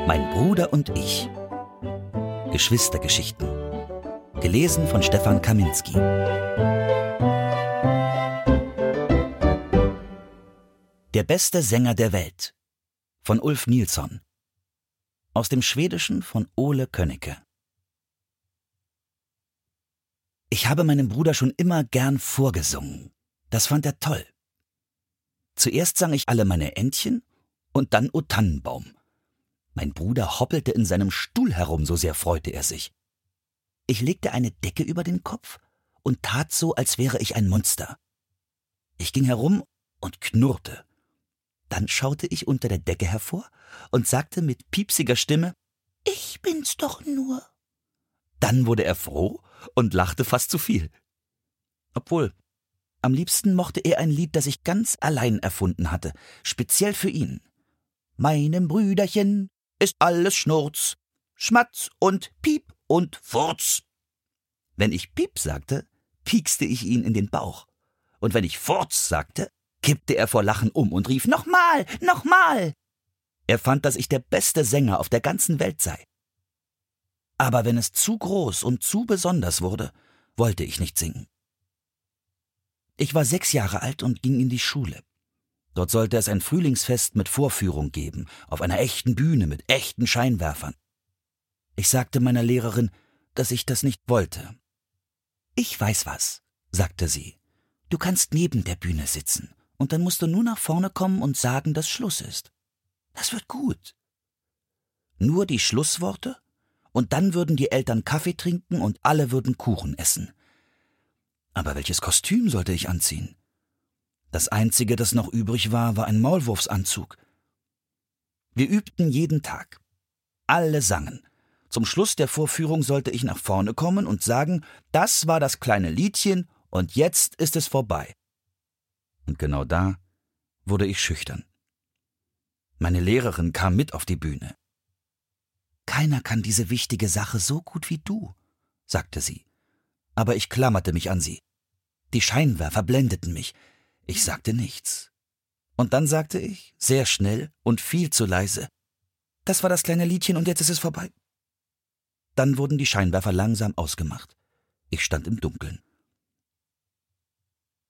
Mein Bruder und ich. Geschwistergeschichten. Gelesen von Stefan Kaminski. Der beste Sänger der Welt von Ulf Nilsson. Aus dem Schwedischen von Ole Könnecke. Ich habe meinem Bruder schon immer gern vorgesungen. Das fand er toll. Zuerst sang ich alle meine Entchen und dann O Tannenbaum. Mein Bruder hoppelte in seinem Stuhl herum, so sehr freute er sich. Ich legte eine Decke über den Kopf und tat so, als wäre ich ein Monster. Ich ging herum und knurrte. Dann schaute ich unter der Decke hervor und sagte mit piepsiger Stimme, »Ich bin's doch nur.« Dann wurde er froh und lachte fast zu viel. Obwohl, am liebsten mochte er ein Lied, das ich ganz allein erfunden hatte, speziell für ihn. »Meinem Brüderchen ist alles Schnurz, Schmatz und Piep und Furz.« Wenn ich Piep sagte, piekste ich ihn in den Bauch. Und wenn ich Furz sagte, kippte er vor Lachen um und rief, »Nochmal, nochmal!« Er fand, dass ich der beste Sänger auf der ganzen Welt sei. Aber wenn es zu groß und zu besonders wurde, wollte ich nicht singen. Ich war 6 Jahre alt und ging in die Schule. Dort sollte es ein Frühlingsfest mit Vorführung geben, auf einer echten Bühne mit echten Scheinwerfern. Ich sagte meiner Lehrerin, dass ich das nicht wollte. »Ich weiß was«, sagte sie. »Du kannst neben der Bühne sitzen und dann musst du nur nach vorne kommen und sagen, dass Schluss ist. Das wird gut.« Nur die Schlussworte und dann würden die Eltern Kaffee trinken und alle würden Kuchen essen. Aber welches Kostüm sollte ich anziehen? Das Einzige, das noch übrig war, war ein Maulwurfsanzug. Wir übten jeden Tag. Alle sangen. Zum Schluss der Vorführung sollte ich nach vorne kommen und sagen, das war das kleine Liedchen und jetzt ist es vorbei. Und genau da wurde ich schüchtern. Meine Lehrerin kam mit auf die Bühne. »Keiner kann diese wichtige Sache so gut wie du«, sagte sie. Aber ich klammerte mich an sie. Die Scheinwerfer blendeten mich. Ich sagte nichts. Und dann sagte ich, sehr schnell und viel zu leise, »Das war das kleine Liedchen und jetzt ist es vorbei.« Dann wurden die Scheinwerfer langsam ausgemacht. Ich stand im Dunkeln.